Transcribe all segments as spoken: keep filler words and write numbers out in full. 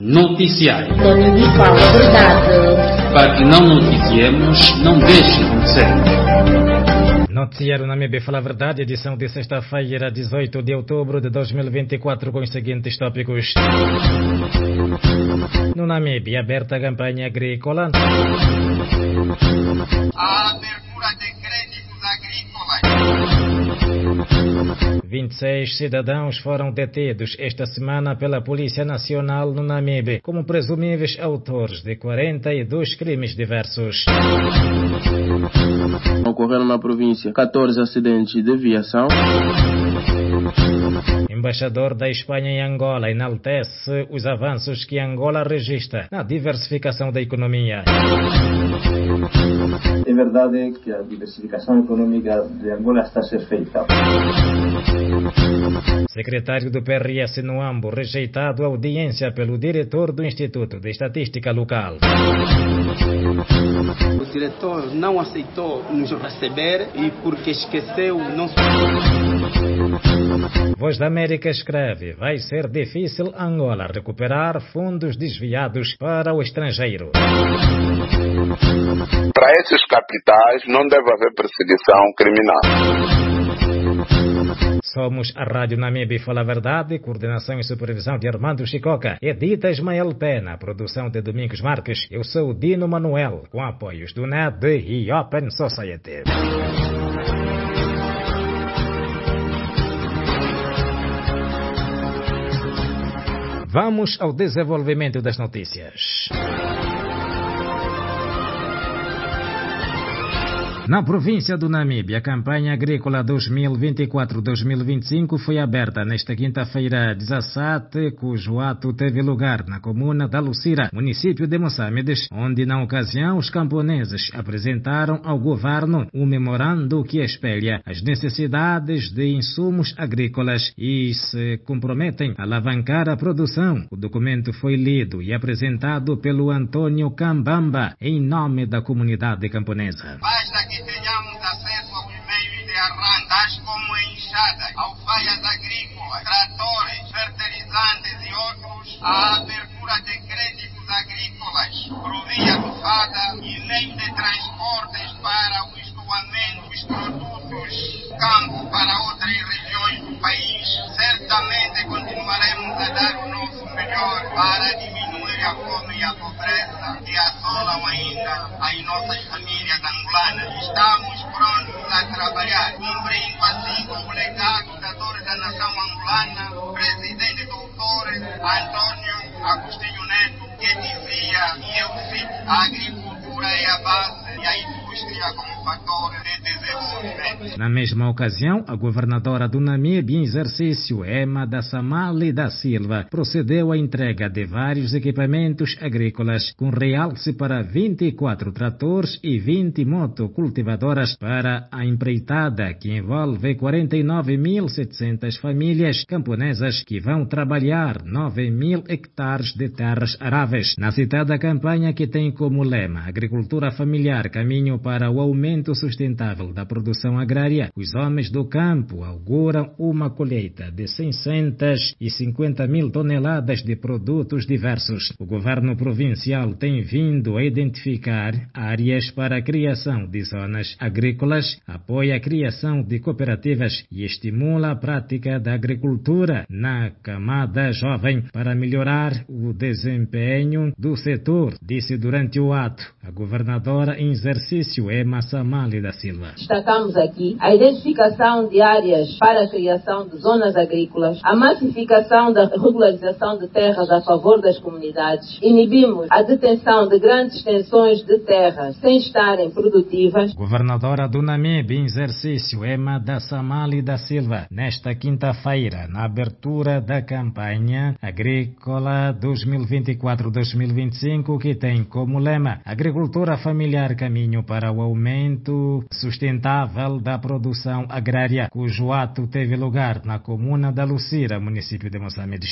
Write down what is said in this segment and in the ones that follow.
Noticiário. Namíbia fala a verdade. Para que não noticiemos, não deixe acontecer. Noticiário Namíbia fala a verdade, edição de sexta-feira, dezoito de outubro de dois mil e vinte e quatro, com os seguintes tópicos. No Namíbia, aberta a campanha agrícola. A abertura de créditos agrícolas. vinte e seis cidadãos foram detidos esta semana pela Polícia Nacional no Namíbia como presumíveis autores de quarenta e dois crimes diversos. Ocorreram na província quatorze acidentes de viação. Embaixador da Espanha em Angola enaltece os avanços que Angola registra na diversificação da economia. É verdade que a diversificação econômica de Angola está a ser feita. Secretário do P R S no Ambo rejeitado a audiência pelo diretor do Instituto de Estatística Local. O diretor não aceitou nos receber e porque esqueceu não. Voz da América escreve: vai ser difícil Angola recuperar fundos desviados para o estrangeiro. Para esses capitais não deve haver perseguição criminal. Somos a Rádio Namíbia Fala a Verdade, coordenação e supervisão de Armando Chicoca, edita Ismael Pena, produção de Domingos Marques. Eu sou o Dino Manuel, com apoios do N E D e Open Society. Vamos ao desenvolvimento das notícias. Na província do Namíbia, a campanha agrícola dois mil e vinte e quatro dois mil e vinte e cinco foi aberta nesta quinta-feira dezassete, cujo ato teve lugar na comuna da Lucira, município de Moçambique, onde na ocasião os camponeses apresentaram ao governo um memorando que espelha as necessidades de insumos agrícolas e se comprometem a alavancar a produção. O documento foi lido e apresentado pelo Antônio Cambamba em nome da comunidade camponesa. Basta que tenhamos acesso aos meios de arranque, tais como enxadas, alfaias agrícolas, tratores, fertilizantes e outros, a abertura de créditos agrícolas, por via do FADA e lei de transportes para o escoamento dos produtos do campo para outras regiões do país. Certamente continuaremos a dar o nosso melhor para diminuir a fome e a pobreza que assolam ainda as nossas famílias angolanas. Estamos prontos a trabalhar, cumprindo assim com o legado da dor da nação angolana, o presidente doutor Antônio Agostinho Neto, que dizia, e eu cito: a agricultura é a base e a indústria como fator de desenvolvimento. Na mesma ocasião, a governadora do Namíbia em exercício, Emma da Samali da Silva, procedeu à entrega de vários equipamentos agrícolas, com realce para vinte e quatro tratores e vinte motocultivadoras para a empreitada, que envolve quarenta e nove mil setecentas famílias camponesas que vão trabalhar nove mil hectares de terras aráveis. Na citada campanha, que tem como lema Agricultura Familiar, caminho para o aumento sustentável da produção agrária, os homens do campo auguram uma colheita de seiscentas e cinquenta mil toneladas de produtos diversos. O governo provincial tem vindo a identificar áreas para a criação de zonas agrícolas, apoia a criação de cooperativas e estimula a prática da agricultura na camada jovem para melhorar o desempenho do setor, disse durante o ato a governadora em exercício Emma Samali da Silva. Destacamos aqui a identificação de áreas para a criação de zonas agrícolas, a massificação da regularização de terras a favor das comunidades. Inibimos a detenção de grandes extensões de terras sem estarem produtivas. Governadora do Namíbia em exercício Emma da Samali da Silva, nesta quinta-feira, na abertura da campanha agrícola dois mil e vinte e quatro dois mil e vinte e cinco, que tem como lema Agricultura Familiar, caminho para o aumento sustentável da produção agrária, cujo ato teve lugar na comuna da Lucira, município de Moçambique.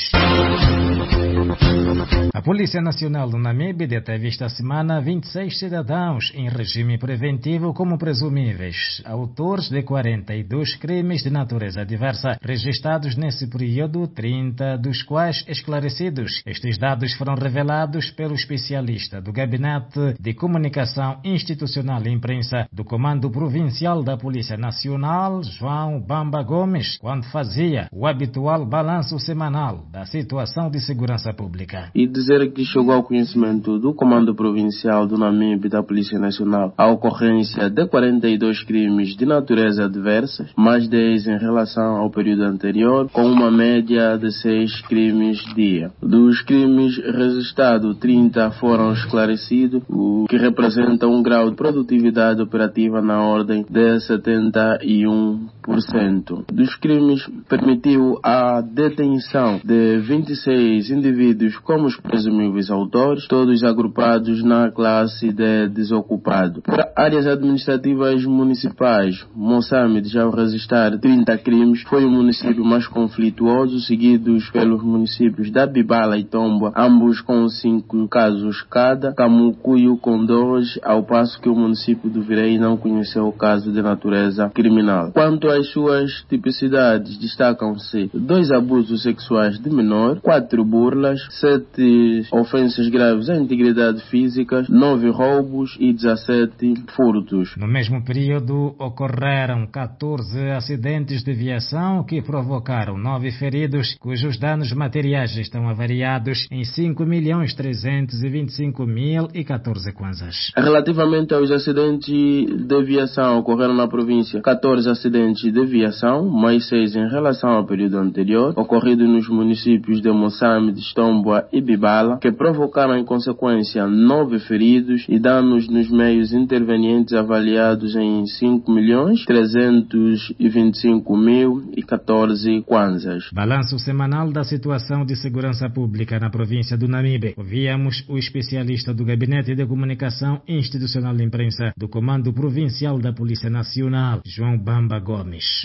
A Polícia Nacional do Namibe deteve esta semana vinte e seis cidadãos em regime preventivo como presumíveis autores de quarenta e dois crimes de natureza diversa registrados nesse período, trinta dos quais esclarecidos. Estes dados foram revelados pelo especialista do Gabinete de Comunicação Institucional e Imprensa do Comando Provincial da Polícia Nacional, João Bamba Gomes, quando fazia o habitual balanço semanal da situação de segurança pública. E dizer que chegou ao conhecimento do Comando Provincial do Namibe da Polícia Nacional a ocorrência de quarenta e dois crimes de natureza adversa, mais dez em relação ao período anterior, com uma média de seis crimes dia. Dos crimes registrados, trinta foram esclarecidos, o que representa um grau de produtividade operativa na ordem de setenta e um por cento. Dos crimes, permitiu a detenção de vinte e seis indivíduos como os presumíveis autores, todos agrupados na classe de desocupado. Para áreas administrativas municipais, Moçambique, já ao registrar trinta crimes, foi o município mais conflituoso, seguidos pelos municípios da Bibala e Tomboa, ambos com cinco casos cada, Camucuio com dois, ao passo que o município do Virei não conheceu o caso de natureza criminal. Quanto às suas tipicidades, destacam-se dois abusos sexuais de menor, quatro burlas, sete ofensas graves à integridade física, nove roubos e dezassete furtos. No mesmo período, ocorreram catorze acidentes de viação que provocaram nove feridos, cujos danos materiais estão avaliados em cinco milhões trezentos e vinte e cinco mil e catorze kwanzas. Relativamente aos acidentes de viação, ocorreram na província catorze acidentes de viação, mais seis em relação ao período anterior, ocorridos nos municípios de Moçambique, Tomboa e Bibala, que provocaram em consequência nove feridos e danos nos meios intervenientes avaliados em cinco milhões trezentos e vinte e cinco mil e catorze kwanzas. Balanço semanal da situação de segurança pública na província do Namibe. Ouvíamos o especialista do Gabinete de Comunicação Institucional e Imprensa do Comando Provincial da Polícia Nacional, João Bamba Gomes.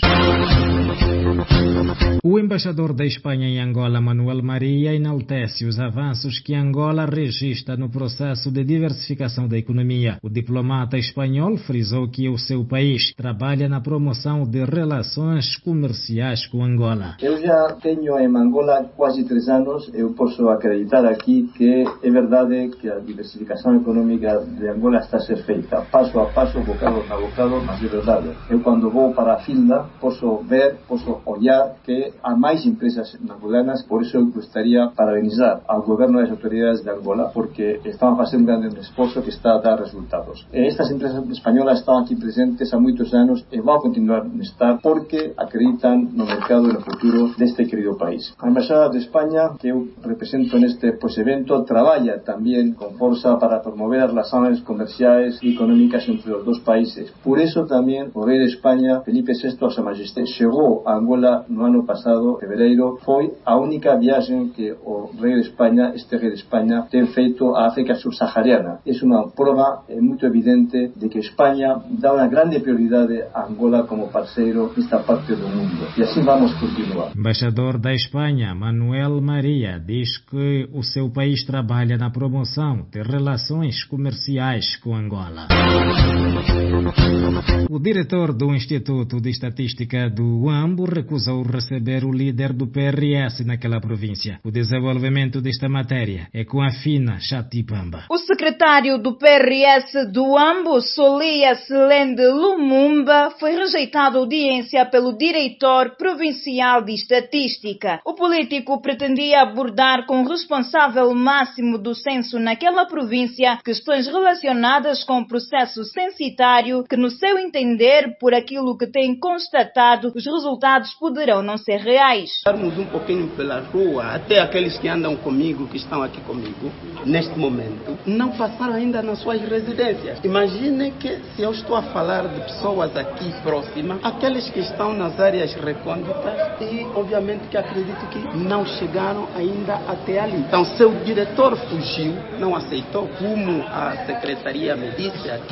O embaixador da Espanha em Angola, Manuel Maria, enaltece os avanços que Angola registra no processo de diversificação da economia. O diplomata espanhol frisou que o seu país trabalha na promoção de relações comerciais com Angola. Eu já tenho em Angola quase três anos. Eu posso acreditar aqui que é verdade que a diversificação econômica de Angola está a ser feita passo a passo, bocado a bocado, mas é verdade. Eu quando vou para a Finlândia posso ver, posso olhar que há mais empresas angolanas. Por isso eu gostaria de parabenizar ao governo e às autoridades de Angola, porque estão fazendo um grande esforço que está a dar resultados. Estas empresas espanholas estão aqui presentes há muitos anos e vão continuar a estar porque acreditam no mercado e no futuro deste querido país. A Embaixada de Espanha, que eu represento neste pues, evento, trabalha também com força para promover as relações comerciais e económicas entre os dois países. Por isso também o rei de Espanha, Felipe sexto, a Sua Majestade, chegou a Angola no ano passado, fevereiro. Foi a única viagem que o rei de Espanha, este rei de Espanha, tem feito à África subsahariana. É uma prova é muito evidente de que Espanha dá uma grande prioridade a Angola como parceiro nesta parte do mundo. E assim vamos continuar. Embaixador da Espanha, Manuel Maria, diz que o seu país trabalha na promoção de relações comerciais com Angola. O diretor do Instituto de Estatística do Uambo recusou receber o líder do P R S naquela província. O desenvolvimento desta matéria é com a Fina Chatipamba. O secretário do P R S do Uambo, Solia Selende Lumumba, foi rejeitado a audiência pelo diretor provincial de Estatística. O político pretendia abordar com o responsável máximo do censo naquela província questões relacionadas com o processo censitário que, no seu entender, por aquilo que tem constatado, os resultados poderão não ser reais. Darmos um pouquinho pela rua, até aqueles que andam comigo, que estão aqui comigo, neste momento, não passaram ainda nas suas residências. Imagine que se eu estou a falar de pessoas aqui próximas, aqueles que estão nas áreas recônditas e, obviamente, que acredito que não chegaram ainda até ali. Então, seu diretor fugiu, não aceitou, como a secretaria me disse aqui,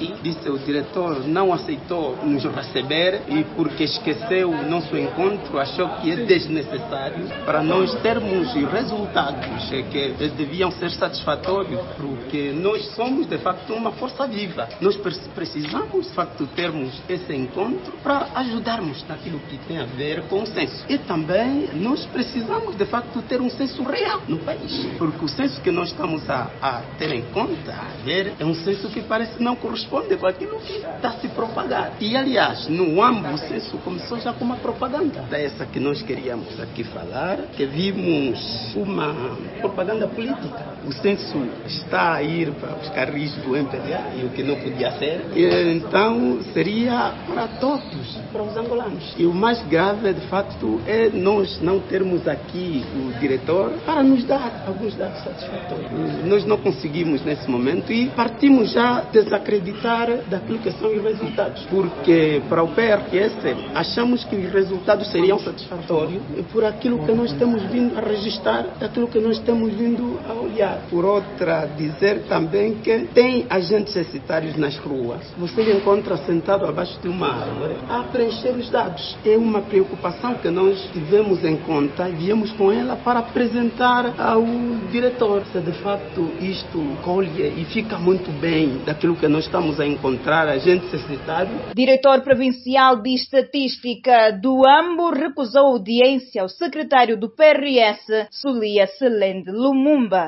aqui, disse o diretor não aceitou nos receber e porque esqueceu o nosso encontro, achou que é desnecessário para nós termos resultados que deviam ser satisfatórios, porque nós somos de facto uma força viva. Nós precisamos de facto termos esse encontro para ajudarmos naquilo que tem a ver com o censo. E também nós precisamos de facto ter um censo real no país, porque o censo que nós estamos a, a ter em conta, a ver, é um censo que parece não corresponde com aquilo que está a se propagar. E aliás, no âmbito o censo começou já com uma propaganda, dessa que nós queríamos aqui falar, que vimos uma propaganda política. O censo está a ir para os carris do M P D A, e o que não podia ser, e, então seria para todos, para os angolanos. E o mais grave, de facto, é nós não termos aqui o diretor para nos dar alguns dados satisfatórios. Nós não conseguimos nesse momento e partimos já a desacreditar daquilo que são os resultados, porque para o P R S achamos que os resultados seriam satisfatórios por aquilo que nós temos vindo a registrar, daquilo que nós temos vindo a olhar. Por outra, dizer também que tem agentes censitários nas ruas. Você encontra sentado abaixo de uma árvore a preencher os dados. É uma preocupação que nós tivemos em conta e viemos com ela para apresentar ao diretor. Se de facto isto colhe e fica muito bem daquilo que nós estamos a encontrar, agente censitário. Diretor Provincial de Estatística do Ambo recusou audiência ao secretário do P R S, Solia Selende Lumumba.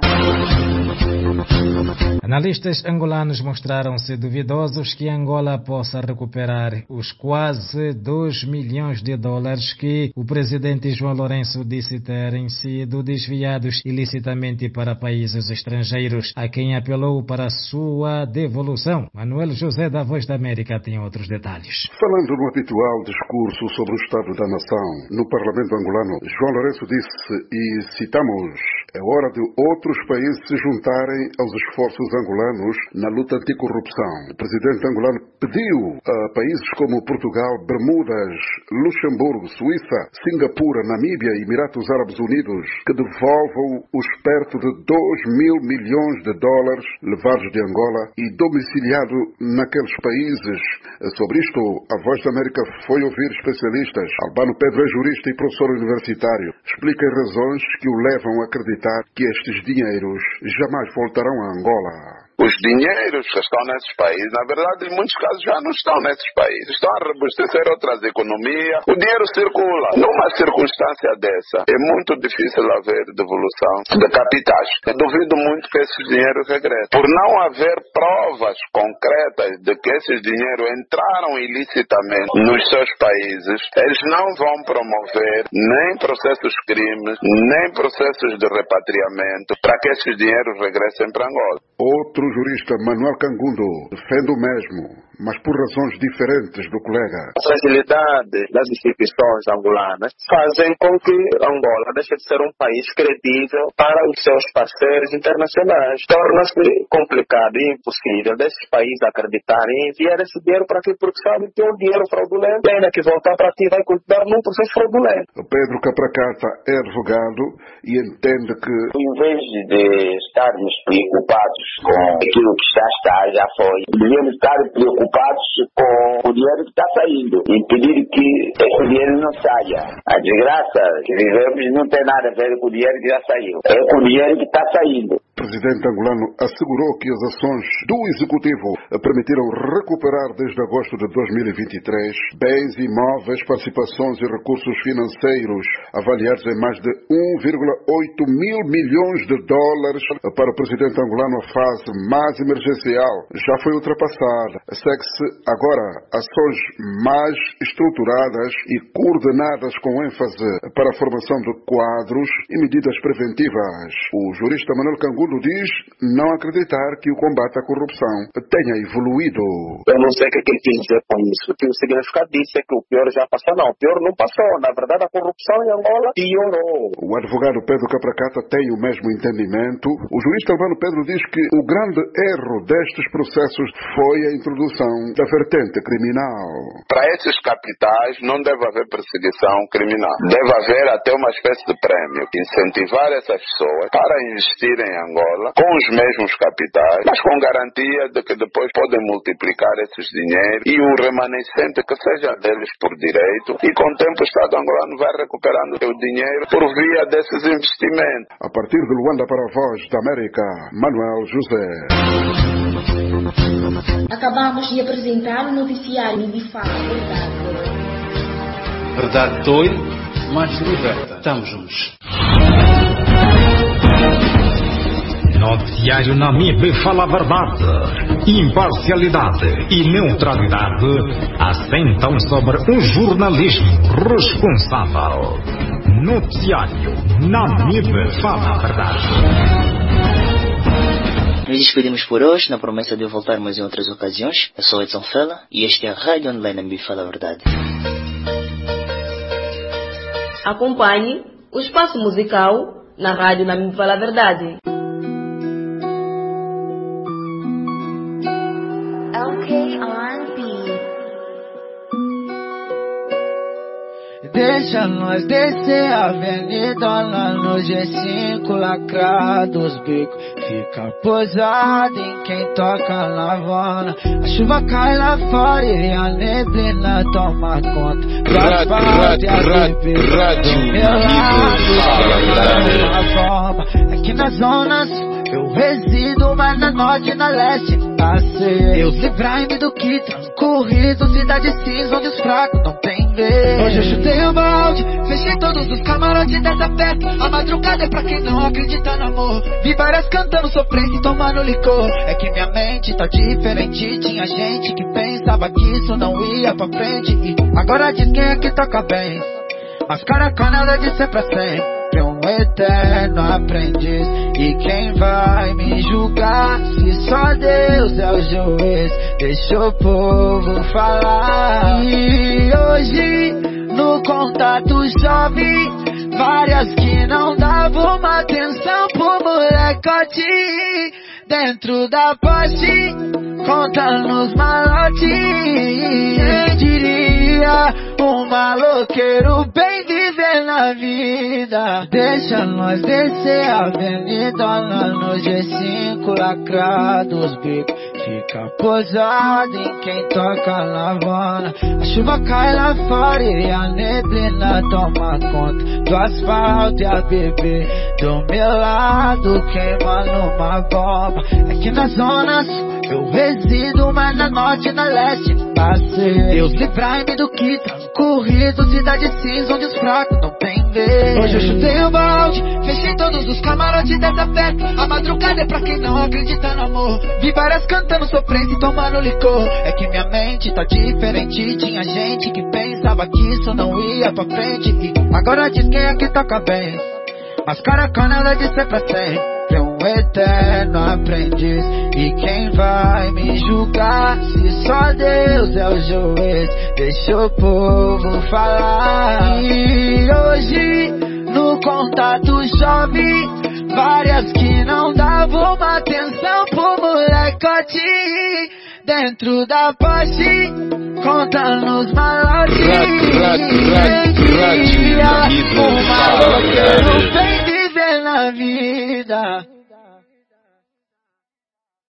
Analistas angolanos mostraram-se duvidosos que Angola possa recuperar os quase dois milhões de dólares que o presidente João Lourenço disse terem sido desviados ilicitamente para países estrangeiros, a quem apelou para sua devolução. Manuel José, da Voz da América, tem outros detalhes. Falando no habitual discurso sobre o Estado da Nação no Parlamento angolano, João Lourenço disse, e citamos, é hora de outros países se juntarem aos esforços angolanos na luta anticorrupção. O presidente angolano pediu a países como Portugal, Bermudas, Luxemburgo, Suíça, Singapura, Namíbia e Emirados Árabes Unidos que devolvam os perto de dois mil milhões de dólares levados de Angola e domiciliado naqueles países. Sobre isto, a Voz da América foi ouvir especialistas. Albano Pedro é jurista e professor universitário. Explica as razões que o levam a acreditar que estes dinheiros jamais voltarão a Angola. Os dinheiros que estão nesses países, na verdade, em muitos casos já não estão nesses países. Estão a robustecer outras economias. O dinheiro circula. Numa circunstância dessa, é muito difícil haver devolução de capitais. Eu duvido muito que esses dinheiros regressem. Por não haver provas concretas de que esses dinheiros entraram ilicitamente nos seus países, eles não vão promover nem processos crimes, nem processos de repatriamento para que esses dinheiros regressem para Angola. Outro O jurista Manuel Cangundo defende o mesmo, mas por razões diferentes do colega. A fragilidade das instituições angolanas fazem com que Angola deixe de ser um país credível para os seus parceiros internacionais. Torna-se complicado e impossível desses países acreditarem em enviar esse dinheiro para aqui, porque sabem que é um dinheiro fraudulento, tem que voltar para aqui, vai continuar num processo fraudulento. Pedro Capracata é advogado e entende que, em vez de estarmos preocupados com aquilo que já está, já foi, devíamos estar preocupados com o dinheiro que está saindo e pedir que esse dinheiro não saia. A desgraça que vivemos não tem nada a ver com o dinheiro que já saiu, é com o dinheiro que está saindo. O presidente angolano assegurou que as ações do Executivo permitiram recuperar desde agosto de dois mil e vinte e três bens imóveis, participações e recursos financeiros avaliados em mais de um vírgula oito mil milhões de dólares. Para o presidente angolano, a fase mais emergencial já foi ultrapassada. Segue-se agora ações mais estruturadas e coordenadas com ênfase para a formação de quadros e medidas preventivas. O jurista Manuel Cangundo diz não acreditar que o combate à corrupção tenha evoluído. Eu não sei o que ele quis dizer com isso, que o significado disso é que o pior já passou. Não, o pior não passou. Na verdade, a corrupção em Angola piorou. O advogado Pedro Capracata tem o mesmo entendimento. O jurista Albano Pedro diz que o grande erro destes processos foi a introdução da vertente criminal. Para esses capitais não deve haver perseguição criminal. Deve haver até uma espécie de prêmio, incentivar essas pessoas para investir em Angola Angola, com os mesmos capitais, mas com garantia de que depois podem multiplicar esses dinheiros e o remanescente que seja deles por direito, e com o tempo o Estado angolano vai recuperando o seu dinheiro por via desses investimentos. A partir de Luanda para a Voz da América, Manuel José. Acabamos de apresentar o noticiário Mbifala Verdade. Verdade dói, mas liberta. Estamos juntos. Noticiário Namibe fala a verdade, imparcialidade e neutralidade assentam sobre um jornalismo responsável. Noticiário Namibe fala a verdade. Nos despedimos por hoje, na promessa de voltarmos em outras ocasiões. Eu sou Edson Fela e este é a Rádio Online Namibe fala a verdade. Acompanhe o espaço musical na Rádio Namibe fala a verdade. Deixa nós descer a avenida lá no G cinco, lacrado os bicos. Fica posado em quem toca lavona. A chuva cai lá fora e a neblina toma conta do asfalto e a bebida do meu lado. Aqui nas zonas eu resido, mas na norte e na leste passei. Deus livrai-me do que transcorrido, cidade cinza onde os fracos não tem vez. Hoje eu chutei o balde, fechei todos os camarotes dessa festa. A madrugada é pra quem não acredita no amor. Vi várias cantando sofrência e tomando licor. É que minha mente tá diferente. Tinha gente que pensava que isso não ia pra frente e agora diz quem é que toca bem. Mas cara, nada de ser pra sempre. Um eterno aprendiz. E quem vai me julgar se só Deus é o juiz? Deixa o povo falar. E hoje no contato chove várias que não davam uma atenção pro molecote dentro da poste, contando os malotes. Quem diria um maloqueiro bem viver na vida. Deixa nós descer a avenida lá no G cinco, lacrado os bicos. Fica posado em quem toca lavona. A chuva cai lá fora e a neblina toma conta do asfalto e a bebê do meu lado queima numa bomba. É que nas zonas eu resido, mas na norte e na leste passei. Deus livrai-me do que transcorrido, cidade cinza onde os fracos não tem vez. Hoje eu chutei o balde, fechei todos os camarotes dessa festa. A madrugada é pra quem não acredita no amor. Vi várias cantando sofrência e tomando licor. É que minha mente tá diferente. Tinha gente que pensava que isso não ia pra frente e agora diz quem é que toca bem. Mas cara, nada de ser pra sempre. Um eterno aprendiz. E quem vai me julgar se só Deus é o juiz? Deixa o povo falar. E hoje no contato chove várias que não davam uma atenção pro molecote dentro da poste, contando os malotes.